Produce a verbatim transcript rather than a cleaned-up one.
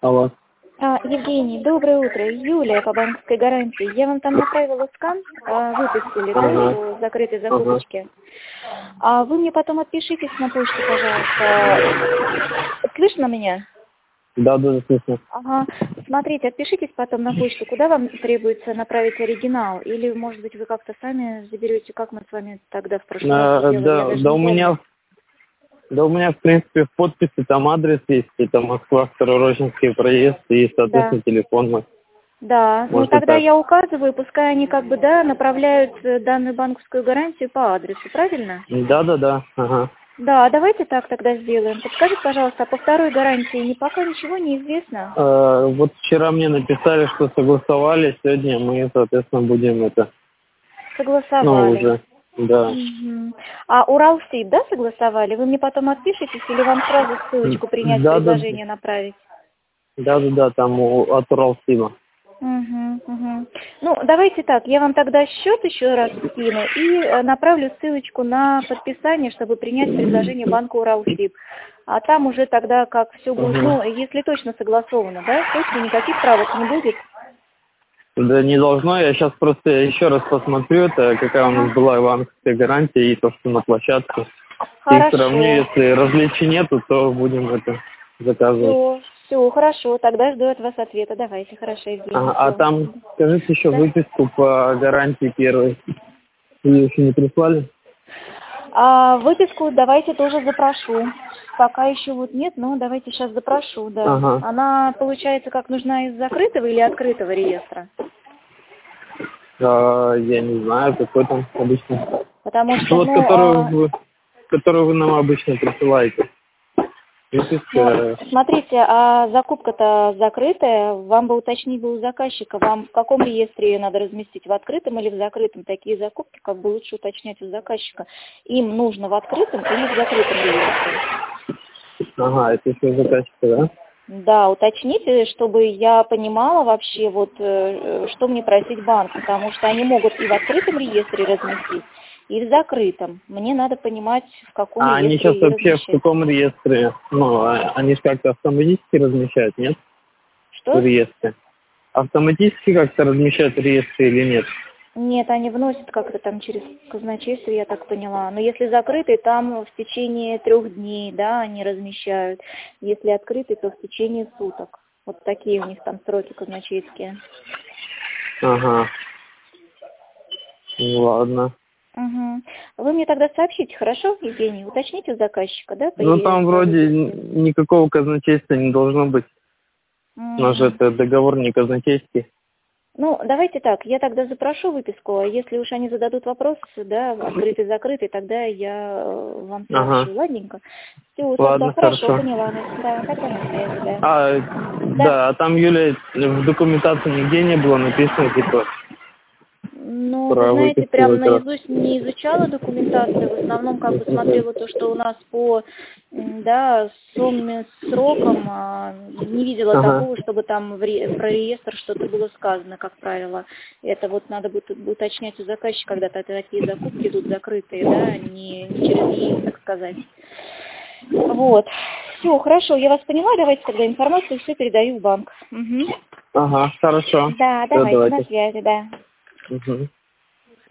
Алло. А, Евгений, доброе утро. Юлия по банковской гарантии. Я вам там направила скан, а, выпустили, да, Ага. по закрытой Ага. закупочке. А вы мне потом отпишитесь на почту, пожалуйста. Слышно меня? Да, да, слышно. Ага. Смотрите, отпишитесь потом на почту, куда вам требуется направить оригинал. Или, может быть, вы как-то сами заберете, как мы с вами тогда в прошлый раз А, сделали, я да, даже да не у меня, помню. да у меня, в принципе, в подписи там адрес есть, это Москва, Второрожненский проезд и, Да. соответственно, телефон мой. Да, ну Можно тогда так. я указываю, пускай они как бы, да, направляют э, данную банковскую гарантию по адресу, правильно? Да, да, да. Ага. Да, давайте так тогда сделаем. Подскажите, пожалуйста, а по второй гарантии не пока ничего не известно? А, вот вчера мне написали, что согласовали, сегодня мы, соответственно, будем это, ну, Согласовали. уже, да. Мгм. А Уралсиб, да, согласовали? Вы мне потом отпишитесь или вам сразу ссылочку принять Да, да, предложение направить? да, да, да, там у- от Уралсиба. Угу, угу. Ну, давайте так, я вам тогда счет еще раз скину и э, направлю ссылочку на подписание, чтобы принять предложение банка Уралсиб. А там уже тогда, как все будет, Ага. ну, если точно согласовано, да, точно никаких правок не будет. Да не должно, я сейчас просто еще раз посмотрю, это какая у Ага, нас была банковская гарантия и то, что на площадке. И сравню, хорошо. если различий нету, то будем это заказывать. Все, все, хорошо, тогда жду от вас ответа. Давайте, хорошо, Ага, Евгений, а все. там, скажите еще Да. выписку по гарантии первой. Вы еще не прислали? А выписку давайте тоже запрошу. Пока еще вот нет, но давайте сейчас запрошу, да. Ага. Она, получается, как нужна из закрытого или открытого реестра? А, я не знаю, какой там обычно. Потому Ну что, вот, ну, которую а, вы, которую вы нам обычно присылаете. ну, Выписка. смотрите, а закупка-то закрытая, вам бы уточнить бы у заказчика, вам в каком реестре ее надо разместить, в открытом или в закрытом? Такие закупки как бы лучше уточнять у заказчика. Им нужно в открытом или в закрытом реестре? Ага, это еще заказчика, да? Да, уточните, чтобы я понимала вообще, вот, э, что мне просить банк, потому что они могут и в открытом реестре разместить, и в закрытом. Мне надо понимать, в каком А они реестре сейчас ее вообще в размещать. каком реестре? Ну, а- они же как-то автоматически размещают, нет? В Что? реестре. Автоматически как-то размещают в реестре или нет? Нет, они вносят как-то там через казначейство, я так поняла. Но если закрытый, там в течение трех дней, да, они размещают. Если открытый, то в течение суток. Вот такие у них там сроки казначейские. Ага. Ну, ладно. Угу. Вы мне тогда сообщите, хорошо, Евгений? Уточните у заказчика, да, по, Ну, э, там по вроде выписке? н- никакого казначейства не должно быть. У нас же Угу. это договор не казначейский. Ну, давайте так, я тогда запрошу выписку, а если уж они зададут вопрос, да, открытый-закрытый, тогда я э, вам Ага. сообщу, ладненько? Все, тогда Ладно, хорошо, хорошо. поняла вас. Да, тогда на связи, да. А, Да. да, а там, Юля, в документации нигде не было написано, типа, Ну, вы про знаете, выписку прям как раз. наизусть не изучала документацию, в основном как бы смотрела то, что у нас по, м, да, сумме, срокам, а, не видела Ага. такого, чтобы там в ре- про реестр что-то было сказано, как правило. Это вот надо будет уточнять у заказчика, когда такие закупки идут закрытые, да, не, не через ЕИС, так сказать. Вот. Все, хорошо, я вас поняла, давайте тогда информацию все передаю в банк. Мгм. Ага, хорошо. Да, Все, давайте, на давайте. связи, да. Угу.